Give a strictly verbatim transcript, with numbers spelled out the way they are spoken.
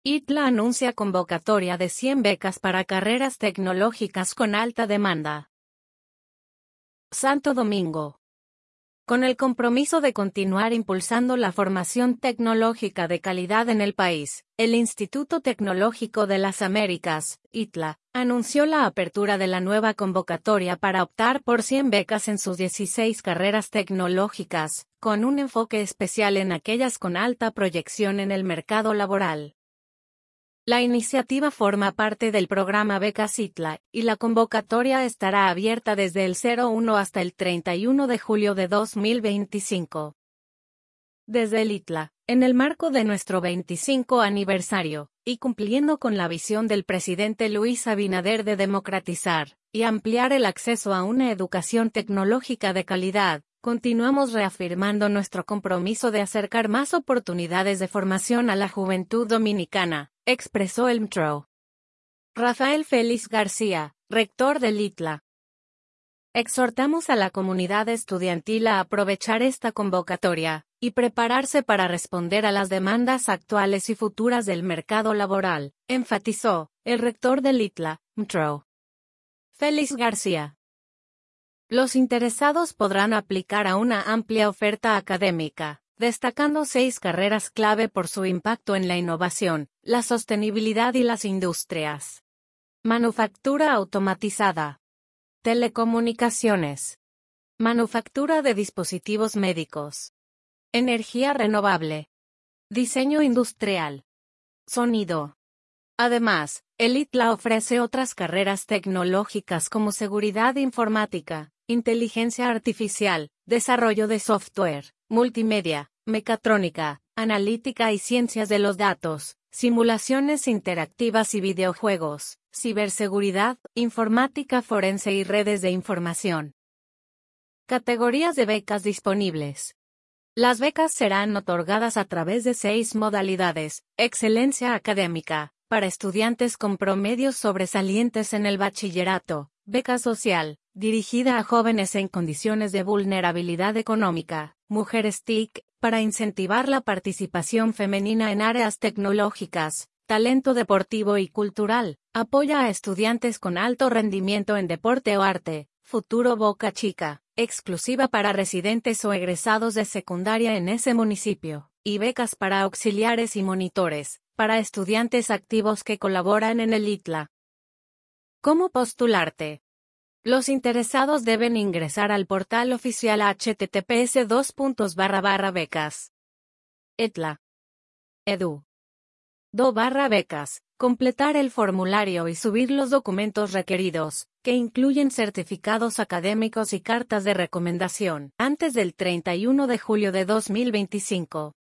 ITLA anuncia convocatoria de cien becas para carreras tecnológicas con alta demanda. Santo Domingo. Con el compromiso de continuar impulsando la formación tecnológica de calidad en el país, el Instituto Tecnológico de las Américas, ITLA, anunció la apertura de la nueva convocatoria para optar por cien becas en sus dieciséis carreras tecnológicas, con un enfoque especial en aquellas con alta proyección en el mercado laboral. La iniciativa forma parte del programa Becas ITLA, y la convocatoria estará abierta desde el uno hasta el treinta y uno de julio de dos mil veinticinco. Desde el ITLA, en el marco de nuestro veinticinco aniversario, y cumpliendo con la visión del presidente Luis Abinader de democratizar y ampliar el acceso a una educación tecnológica de calidad, continuamos reafirmando nuestro compromiso de acercar más oportunidades de formación a la juventud dominicana, expresó el M T R O. Rafael Félix García, rector del ITLA. Exhortamos a la comunidad estudiantil a aprovechar esta convocatoria y prepararse para responder a las demandas actuales y futuras del mercado laboral, enfatizó el rector del ITLA, M T R O. Félix García. Los interesados podrán aplicar a una amplia oferta académica, destacando seis carreras clave por su impacto en la innovación, la sostenibilidad y las industrias. Manufactura automatizada. Telecomunicaciones. Manufactura de dispositivos médicos. Energía renovable. Diseño industrial. Sonido. Además, el ITLA ofrece otras carreras tecnológicas como seguridad informática, inteligencia artificial, desarrollo de software, multimedia, mecatrónica, analítica y ciencias de los datos, simulaciones interactivas y videojuegos, ciberseguridad, informática forense y redes de información. Categorías de becas disponibles. Las becas serán otorgadas a través de seis modalidades: excelencia académica, para estudiantes con promedios sobresalientes en el bachillerato; beca social, dirigida a jóvenes en condiciones de vulnerabilidad económica; mujeres T I C, para incentivar la participación femenina en áreas tecnológicas; talento deportivo y cultural, apoya a estudiantes con alto rendimiento en deporte o arte; futuro Boca Chica, exclusiva para residentes o egresados de secundaria en ese municipio; y becas para auxiliares y monitores, para estudiantes activos que colaboran en el ITLA. ¿Cómo postularte? Los interesados deben ingresar al portal oficial h t t p s dos puntos barra barra becas etla punto edu do barra becas, completar el formulario y subir los documentos requeridos, que incluyen certificados académicos y cartas de recomendación, antes del treinta y uno de julio de dos mil veinticinco.